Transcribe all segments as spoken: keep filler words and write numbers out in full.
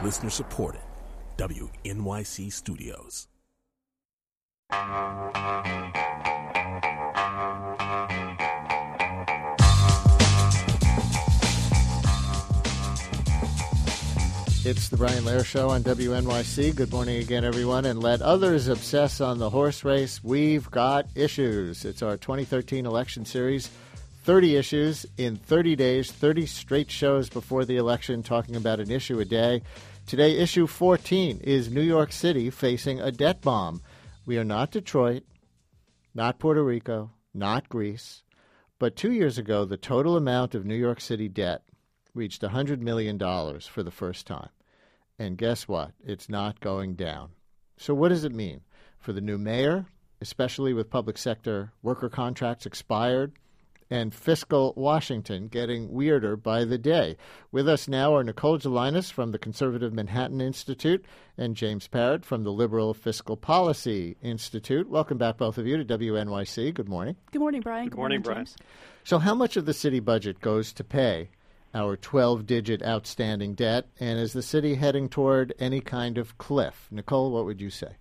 Listener supported. W N Y C Studios. It's the Brian Lehrer Show on W N Y C. Good morning again, everyone. And let others obsess on the horse race. We've got issues. It's our twenty thirteen election series. thirty issues in thirty days, thirty straight shows before the election talking about an issue a day. Today, issue fourteen is New York City facing a debt bomb. We are not Detroit, not Puerto Rico, not Greece. But two years ago, the total amount of New York City debt reached one hundred million dollars for the first time. And guess what? It's not going down. So what does it mean for the new mayor, especially with public sector worker contracts expired, and fiscal Washington getting weirder by the day? With us now are Nicole Gelinas from the Conservative Manhattan Institute and James Parrott from the Liberal Fiscal Policy Institute. Welcome back, both of you, to W N Y C. Good morning. Good morning, Brian. Good, Good morning, morning, Brian. James. So how much of the city budget goes to pay our twelve-digit outstanding debt, and is the city heading toward any kind of cliff? Nicole, what would you say?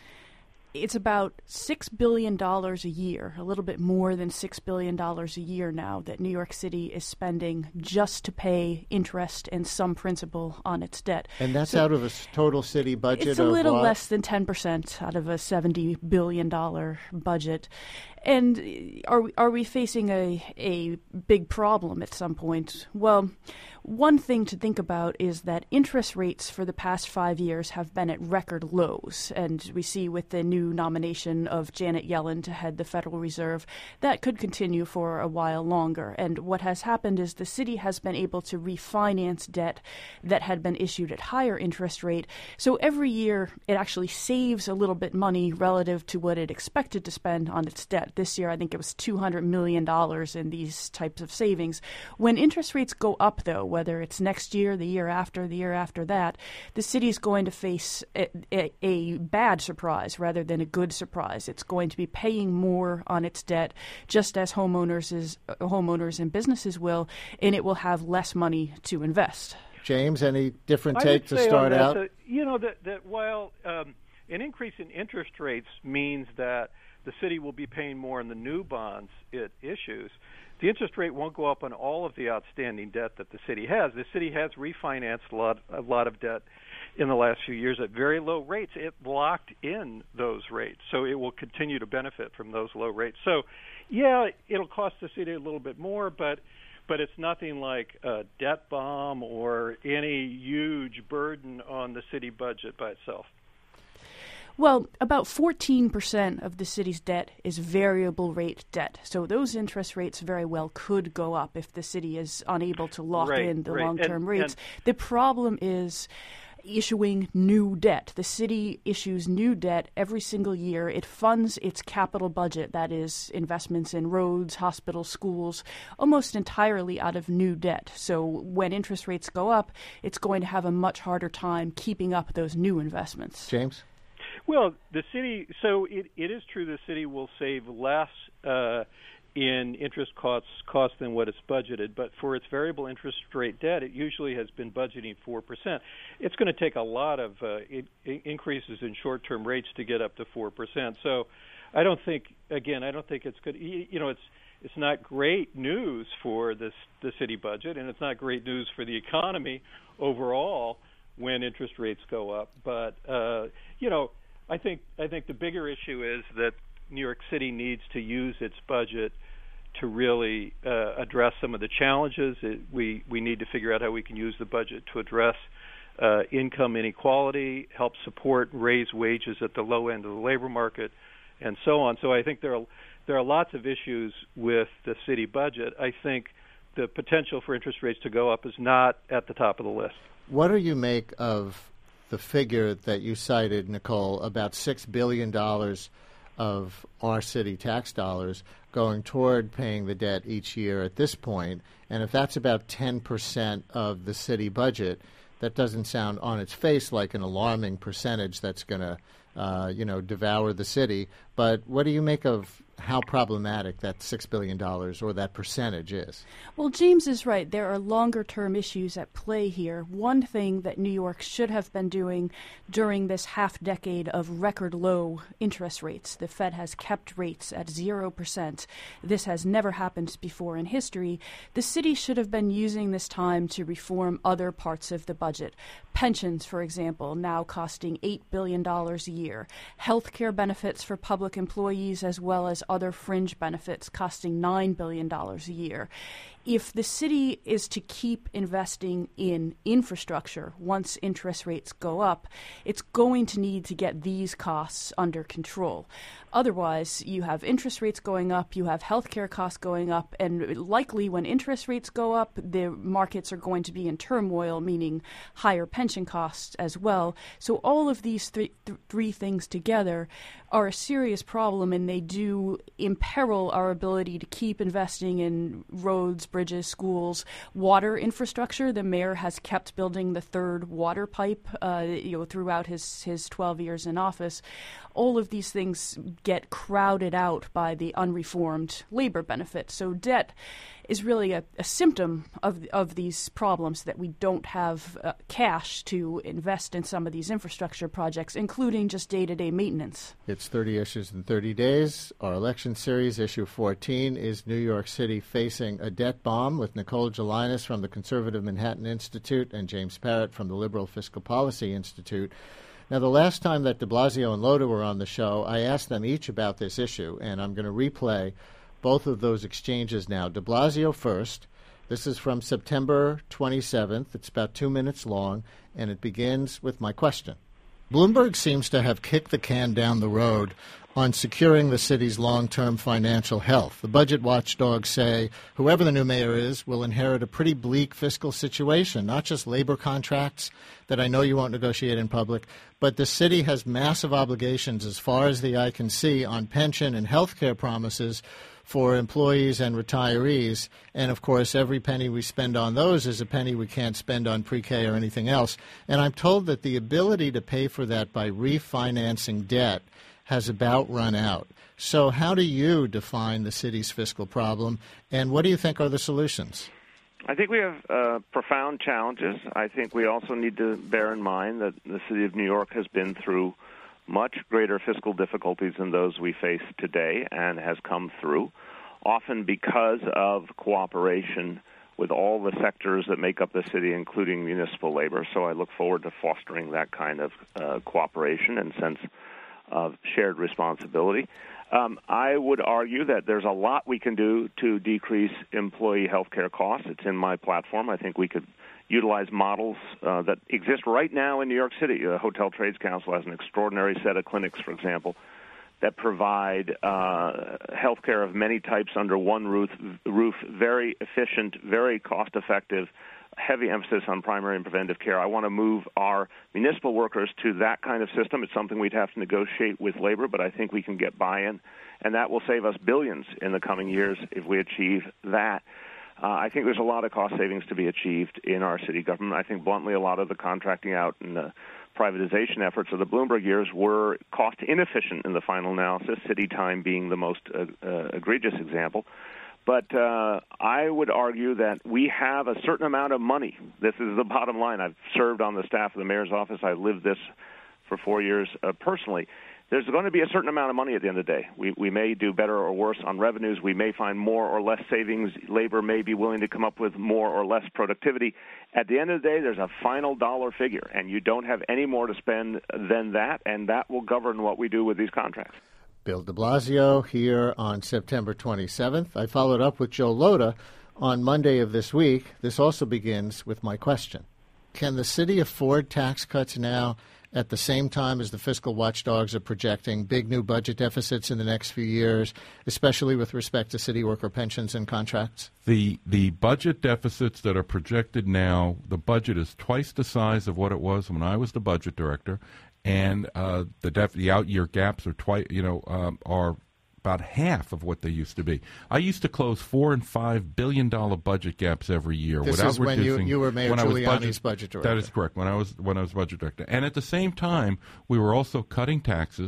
It's about six billion dollars a year, a little bit more than six billion dollars a year now that New York City is spending just to pay interest and some principal on its debt. And that's So out of a s- total city budget It's a of little what? less than ten percent out of a seventy billion dollars budget. And are we, are we facing a, a big problem at some point? Well, one thing to think about is that interest rates for the past five years have been at record lows. And we see with the new nomination of Janet Yellen to head the Federal Reserve, that could continue for a while longer. And what has happened is the city has been able to refinance debt that had been issued at higher interest rate. So every year it actually saves a little bit money relative to what it expected to spend on its debt. This year, I think it was two hundred million dollars in these types of savings. When interest rates go up, though, whether it's next year, the year after, the year after that, the city is going to face a, a, a bad surprise rather than a good surprise. It's going to be paying more on its debt, just as homeowners is uh, homeowners and businesses will, and it will have less money to invest. James, any different I take would to say start on that, out? that, you know, that, that while um, an increase in interest rates means that the city will be paying more in the new bonds it issues, the interest rate won't go up on all of the outstanding debt that the city has. The city has refinanced a lot, a lot of debt in the last few years at very low rates. It locked in those rates, so it will continue to benefit from those low rates. So, yeah, it'll cost the city a little bit more, but but it's nothing like a debt bomb or any huge burden on the city budget by itself. Well, about fourteen percent of the city's debt is variable rate debt. So those interest rates very well could go up if the city is unable to lock Right, in the right. long-term And- rates. and- The problem is issuing new debt. The city issues new debt every single year. It funds its capital budget, that is investments in roads, hospitals, schools, almost entirely out of new debt. So when interest rates go up, it's going to have a much harder time keeping up those new investments. James? Well, the city, so it, it is true the city will save less uh, in interest costs cost than what it's budgeted, but for its variable interest rate debt, it usually has been budgeting four percent. It's going to take a lot of uh, it, increases in short-term rates to get up to four percent. So I don't think, again, I don't think it's good. You know, it's it's not great news for this, the city budget, and it's not great news for the economy overall when interest rates go up. But, uh, you know, I think I think the bigger issue is that New York City needs to use its budget to really uh, address some of the challenges. It, we we need to figure out how we can use the budget to address uh, income inequality, help support, raise wages at the low end of the labor market, and so on. So I think there are there are lots of issues with the city budget. I think the potential for interest rates to go up is not at the top of the list. What do you make of the figure that you cited, Nicole, about six billion dollars of our city tax dollars going toward paying the debt each year at this point? And if that's about ten percent of the city budget, that doesn't sound on its face like an alarming percentage that's going to, uh, you know, devour the city. But what do you make of how problematic that six billion dollars or that percentage is. Well, James is right. There are longer-term issues at play here. One thing that New York should have been doing during this half-decade of record-low interest rates, the Fed has kept rates at zero percent. This has never happened before in history. The city should have been using this time to reform other parts of the budget. Pensions, for example, now costing eight billion dollars a year. Health care benefits for public employees as well as other fringe benefits costing nine billion dollars a year. If the city is to keep investing in infrastructure once interest rates go up, it's going to need to get these costs under control. Otherwise, you have interest rates going up, you have healthcare costs going up, and likely when interest rates go up, the markets are going to be in turmoil, meaning higher pension costs as well. So all of these th- th- three things together are a serious problem, and they do imperil our ability to keep investing in roads, bridges, schools, water infrastructure. The mayor has kept building the third water pipe uh, you know, throughout his, his twelve years in office. All of these things get crowded out by the unreformed labor benefits. So debt is really a, a symptom of of these problems, that we don't have uh, cash to invest in some of these infrastructure projects, including just day-to-day maintenance. It's thirty issues in thirty days. Our election series, issue fourteen, is New York City facing a debt bomb, with Nicole Gelinas from the Conservative Manhattan Institute and James Parrott from the Liberal Fiscal Policy Institute. Now, the last time that de Blasio and Lhota were on the show, I asked them each about this issue, and I'm going to replay both of those exchanges now. De Blasio first. This is from September twenty-seventh. It's about two minutes long, and it begins with my question. Bloomberg seems to have kicked the can down the road on securing the city's long-term financial health. The budget watchdogs say whoever the new mayor is will inherit a pretty bleak fiscal situation, not just labor contracts that I know you won't negotiate in public, but the city has massive obligations as far as the eye can see on pension and health care promises for employees and retirees. And, of course, every penny we spend on those is a penny we can't spend on pre-K or anything else. And I'm told that the ability to pay for that by refinancing debt has about run out. So how do you define the city's fiscal problem, and what do you think are the solutions? I think we have uh, profound challenges. I think we also need to bear in mind that the city of New York has been through much greater fiscal difficulties than those we face today, and has come through, often because of cooperation with all the sectors that make up the city, including municipal labor. So I look forward to fostering that kind of uh, cooperation and sense of shared responsibility. Um, I would argue that there's a lot we can do to decrease employee health care costs. It's in my platform. I think we could utilize models uh, that exist right now in New York City. The Hotel Trades Council has an extraordinary set of clinics, for example, that provide uh, health care of many types under one roof, roof, very efficient, very cost-effective, heavy emphasis on primary and preventive care. I want to move our municipal workers to that kind of system. It's something we'd have to negotiate with labor, but I think we can get buy-in, and that will save us billions in the coming years if we achieve that. Uh, I think there's a lot of cost savings to be achieved in our city government. I think, bluntly, a lot of the contracting out and the privatization efforts of the Bloomberg years were cost inefficient in the final analysis, city time being the most uh, uh, egregious example. But uh, I would argue that we have a certain amount of money. This is the bottom line. I've served on the staff of the mayor's office. I lived this for four years uh, personally. There's going to be a certain amount of money at the end of the day. We, we may do better or worse on revenues. We may find more or less savings. Labor may be willing to come up with more or less productivity. At the end of the day, there's a final dollar figure, and you don't have any more to spend than that, and that will govern what we do with these contracts. Bill de Blasio here on September twenty-seventh. I followed up with Joe Lhota on Monday of this week. This also begins with my question. Can the city afford tax cuts now at the same time as the fiscal watchdogs are projecting big new budget deficits in the next few years, especially with respect to city worker pensions and contracts? The the budget deficits that are projected now, the budget is twice the size of what it was when I was the budget director, and uh, the def- the out year gaps are twice, you know, um, are about half of what they used to be. I used to close four and five billion dollar budget gaps every year this without is when reducing. You, you were Mayor when Giuliani's I was budget, budget director. That is correct. When I was when I was budget director, and at the same time, we were also cutting taxes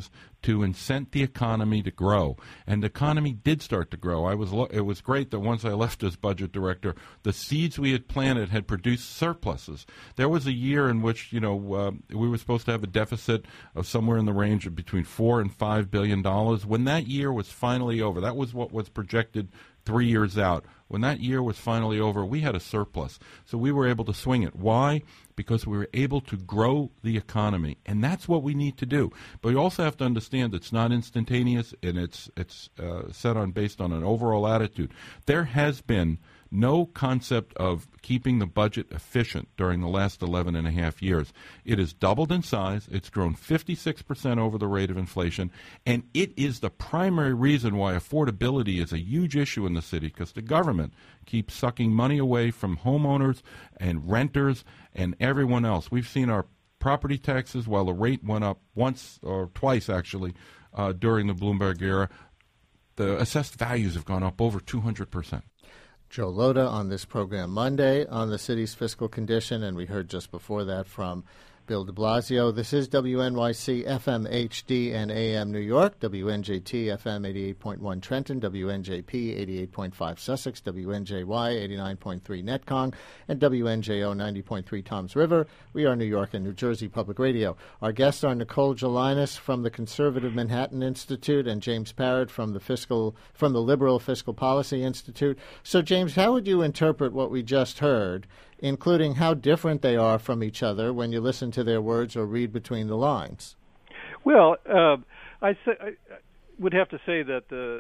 to incent the economy to grow. And the economy did start to grow. I was lo- it was great that once I left as budget director, the seeds we had planted had produced surpluses. There was a year in which, you know, uh, we were supposed to have a deficit of somewhere in the range of between four and five billion dollars. When that year was finally over, that was what was projected three years out. When that year was finally over, we had a surplus. So we were able to swing it. Why? Because we were able to grow the economy. And that's what we need to do. But you also have to understand it's not instantaneous, and it's it's uh, set on based on an overall attitude. There has been no concept of keeping the budget efficient during the last eleven and a half years. It has doubled in size. It's grown fifty-six percent over the rate of inflation. And it is the primary reason why affordability is a huge issue in the city, because the government keeps sucking money away from homeowners and renters and everyone else. We've seen our property taxes, while the rate went up once or twice, actually, uh, during the Bloomberg era, the assessed values have gone up over two hundred percent. Joe Lhota on this program Monday on the city's fiscal condition, and we heard just before that from Bill de Blasio. This is W N Y C F M H D and A M New York, W N J T F M eighty-eight point one Trenton, W N J P eighty-eight point five Sussex, W N J Y eighty-nine point three Netcong, and W N J O ninety point three Toms River. We are New York and New Jersey Public Radio. Our guests are Nicole Gelinas from the Conservative Manhattan Institute and James Parrott from the fiscal from the Liberal Fiscal Policy Institute. So, James, how would you interpret what we just heard, including how different they are from each other when you listen to their words or read between the lines? Well, uh, I, say, I would have to say that the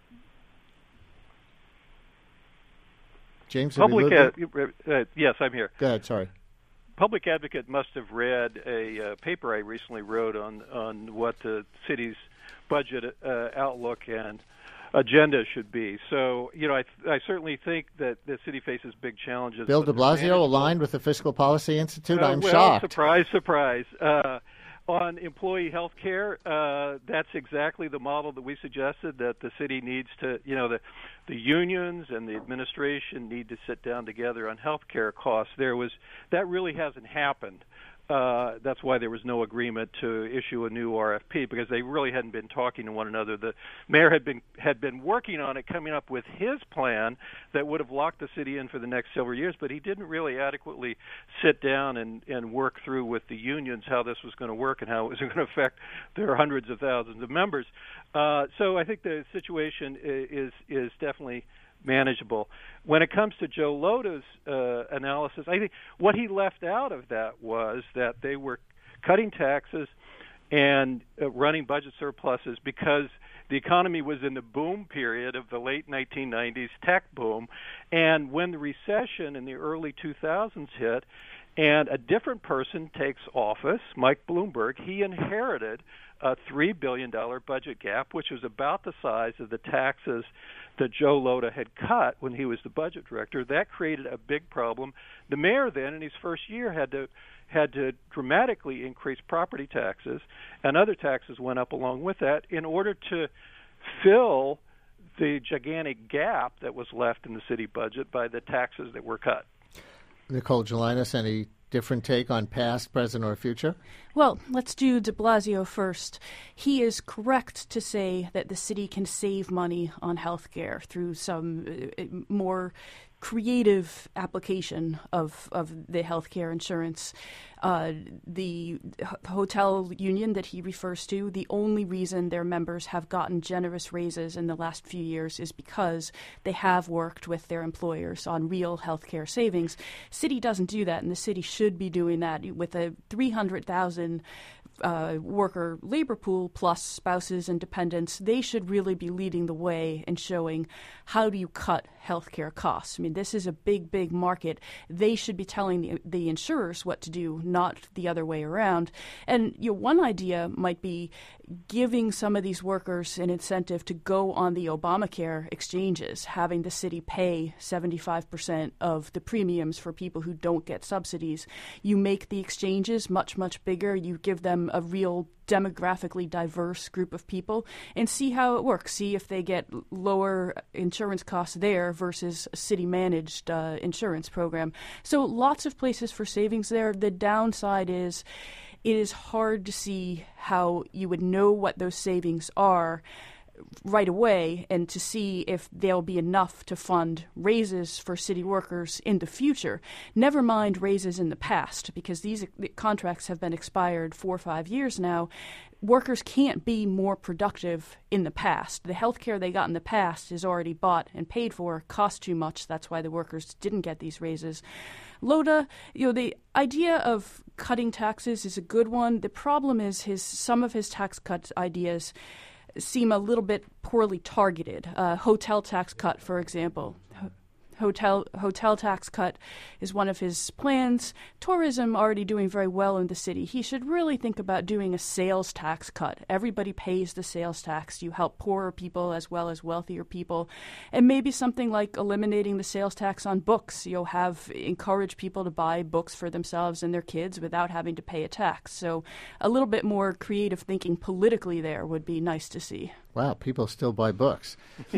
James, public ad- uh, yes, I'm here. Go ahead. Sorry. Public Advocate must have read a uh, paper I recently wrote on on what the city's budget uh, outlook and agenda should be. So, you know, I I certainly think that the city faces big challenges. Bill de Blasio aligned with the Fiscal Policy Institute? Uh, I'm well, shocked. Surprise, surprise. Uh, on employee health care, uh, that's exactly the model that we suggested, that the city needs to, you know, the, the unions and the administration need to sit down together on health care costs. There was, that really hasn't happened. Uh, that's why there was no agreement to issue a new R F P, because they really hadn't been talking to one another. The mayor had been had been working on it, coming up with his plan that would have locked the city in for the next several years, but he didn't really adequately sit down and, and work through with the unions how this was going to work and how it was going to affect their hundreds of thousands of members. Uh, so I think the situation is is definitely manageable. When it comes to Joe Lhota's uh, analysis, I think what he left out of that was that they were cutting taxes and uh, running budget surpluses because the economy was in the boom period of the late nineteen nineties tech boom, and when the recession in the early two thousands hit and a different person takes office, Mike Bloomberg, he inherited a three billion dollars budget gap, which was about the size of the taxes that Joe Lhota had cut when he was the budget director. That created a big problem. The mayor then, in his first year, had to had to dramatically increase property taxes, and other taxes went up along with that in order to fill the gigantic gap that was left in the city budget by the taxes that were cut. Nicole Gelinas, any different take on past, present, or future? Well, let's do de Blasio first. He is correct to say that the city can save money on health care through some uh, more creative application of, of the health care insurance. Uh, the h- hotel union that he refers to, the only reason their members have gotten generous raises in the last few years is because they have worked with their employers on real health care savings. City doesn't do that, and the city should be doing that with a three hundred thousand Uh, worker labor pool plus spouses and dependents. They should really be leading the way and showing how do you cut healthcare costs. I mean, this is a big, big market. They should be telling the, the insurers what to do, not the other way around. And you know, one idea might be giving some of these workers an incentive to go on the Obamacare exchanges, having the city pay seventy-five percent of the premiums for people who don't get subsidies. You make the exchanges much, much bigger. You give them a real demographically diverse group of people and see how it works. See if they get lower insurance costs there versus a city-managed uh, insurance program. So lots of places for savings there. The downside is it is hard to see how you would know what those savings are right away and to see if there'll be enough to fund raises for city workers in the future. Never mind raises in the past, because these contracts have been expired four or five years now. Workers can't be more productive in the past. The health care they got in the past is already bought and paid for, cost too much. That's why the workers didn't get these raises. Loda, you know, the idea of cutting taxes is a good one. The problem is his some of his tax cut ideas seem a little bit poorly targeted. Uh, hotel tax cut, for example. Hotel hotel tax cut is one of his plans. Tourism already doing very well in the city. He should really think about doing a sales tax cut. Everybody pays the sales tax. You help poorer people as well as wealthier people. And maybe something like eliminating the sales tax on books. You'll have encourage people to buy books for themselves and their kids without having to pay a tax. So a little bit more creative thinking politically there would be nice to see. Wow, people still buy books.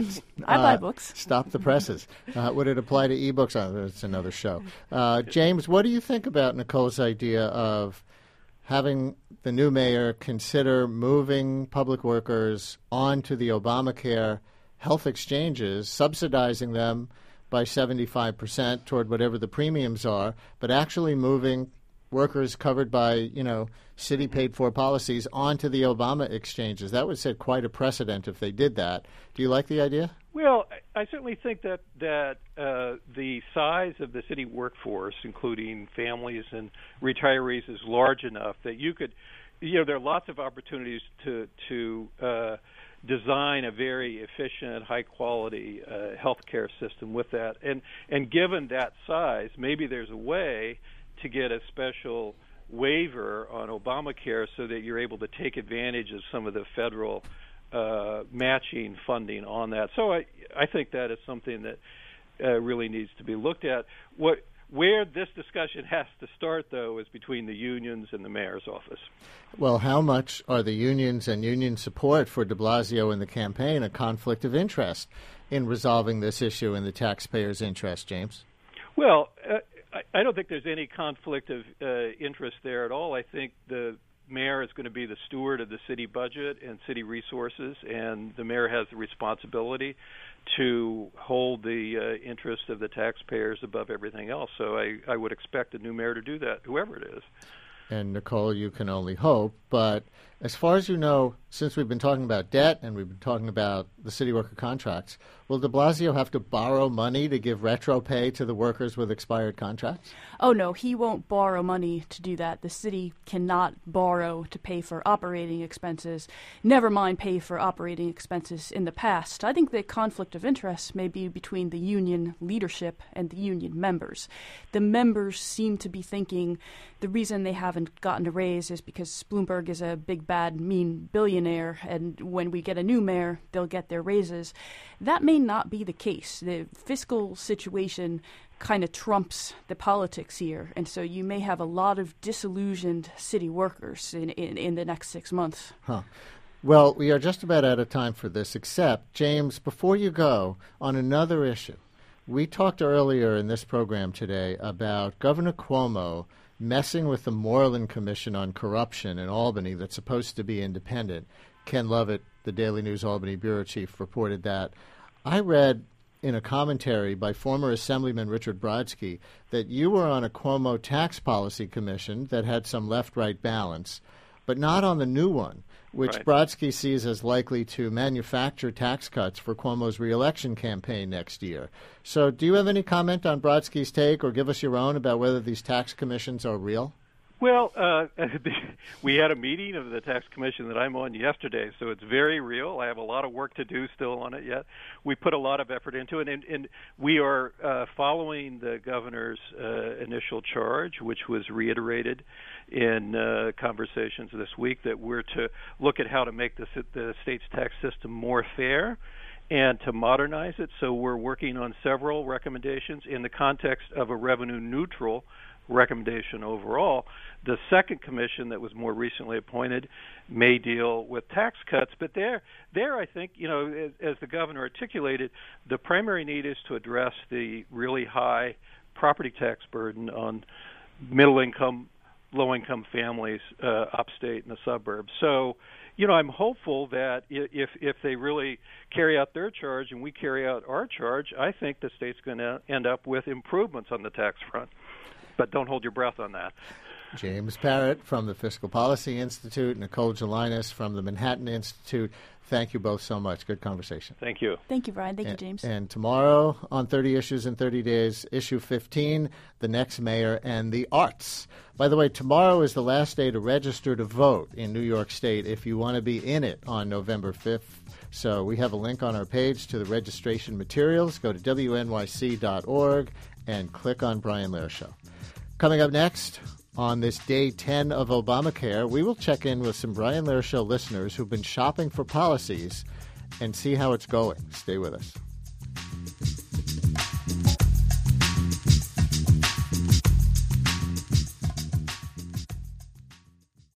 I uh, buy books. Stop the presses. Uh, would it apply to ebooks? Oh, it's another show. Uh, James, what do you think about Nicole's idea of having the new mayor consider moving public workers onto the Obamacare health exchanges, subsidizing them by seventy-five percent toward whatever the premiums are, but actually moving workers covered by, you know, city paid for policies onto the Obama exchanges? That would set quite a precedent if they did that. Do you like the idea? Well, I certainly think that that uh, the size of the city workforce, including families and retirees, is large enough that you could, you know, there are lots of opportunities to to uh, design a very efficient, high-quality uh, healthcare system with that. And and given that size, maybe there's a way to get a special waiver on Obamacare so that you're able to take advantage of some of the federal uh, matching funding on that. So I I think that is something that uh, really needs to be looked at. What where this discussion has to start, though, is between the unions and the mayor's office. Well, how much are the unions and union support for de Blasio in the campaign a conflict of interest in resolving this issue in the taxpayers' interest, James? Well, uh, I don't think there's any conflict of uh, interest there at all. I think the mayor is going to be the steward of the city budget and city resources, and the mayor has the responsibility to hold the uh, interest of the taxpayers above everything else. So I, I would expect a new mayor to do that, whoever it is. And, Nicole, you can only hope. But as far as you know, since we've been talking about debt and we've been talking about the city worker contracts, will de Blasio have to borrow money to give retro pay to the workers with expired contracts? Oh, no, he won't borrow money to do that. The city cannot borrow to pay for operating expenses, never mind pay for operating expenses in the past. I think the conflict of interest may be between the union leadership and the union members. The members seem to be thinking the reason they haven't gotten a raise is because Bloomberg is a big, bad, mean billionaire, and when we get a new mayor, they'll get their raises. That may not be the case. The fiscal situation kind of trumps the politics here, and so you may have a lot of disillusioned city workers in, in, in the next six months. Huh. Well, we are just about out of time for this, except, James, before you go, on another issue. We talked earlier in this program today about Governor Cuomo messing with the Moreland Commission on Corruption in Albany that's supposed to be independent. Ken Lovett, the Daily News Albany bureau chief, reported that. I read in a commentary by former Assemblyman Richard Brodsky that you were on a Cuomo tax policy commission that had some left-right balance, but not on the new one, which right. Brodsky sees as likely to manufacture tax cuts for Cuomo's reelection campaign next year. So do you have any comment on Brodsky's take, or give us your own about whether these tax commissions are real? Well, uh, we had a meeting of the tax commission that I'm on yesterday, so it's very real. I have a lot of work to do still on it yet. We put a lot of effort into it, and, and we are uh, following the governor's uh, initial charge, which was reiterated in uh, conversations this week, that we're to look at how to make the, the state's tax system more fair and to modernize it. So we're working on several recommendations in the context of a revenue-neutral recommendation overall. The second commission that was more recently appointed may deal with tax cuts, but there, there I think, you know, as, as the governor articulated, the primary need is to address the really high property tax burden on middle-income low-income families uh, upstate in the suburbs. So, you know, I'm hopeful that if if they really carry out their charge and we carry out our charge, I think the state's going to end up with improvements on the tax front. But don't hold your breath on that. James Parrott from the Fiscal Policy Institute, Nicole Gelinas from the Manhattan Institute. Thank you both so much. Good conversation. Thank you. Thank you, Brian. Thank and, you, James. And tomorrow on thirty Issues in thirty Days, issue fifteen, The Next Mayor and the Arts. By the way, tomorrow is the last day to register to vote in New York State if you want to be in it on November fifth. So we have a link on our page to the registration materials. Go to W N Y C dot org and click on Brian Lehrer Show. Coming up next, on this day ten of Obamacare, we will check in with some Brian Lehrer Show listeners who've been shopping for policies and see how it's going. Stay with us.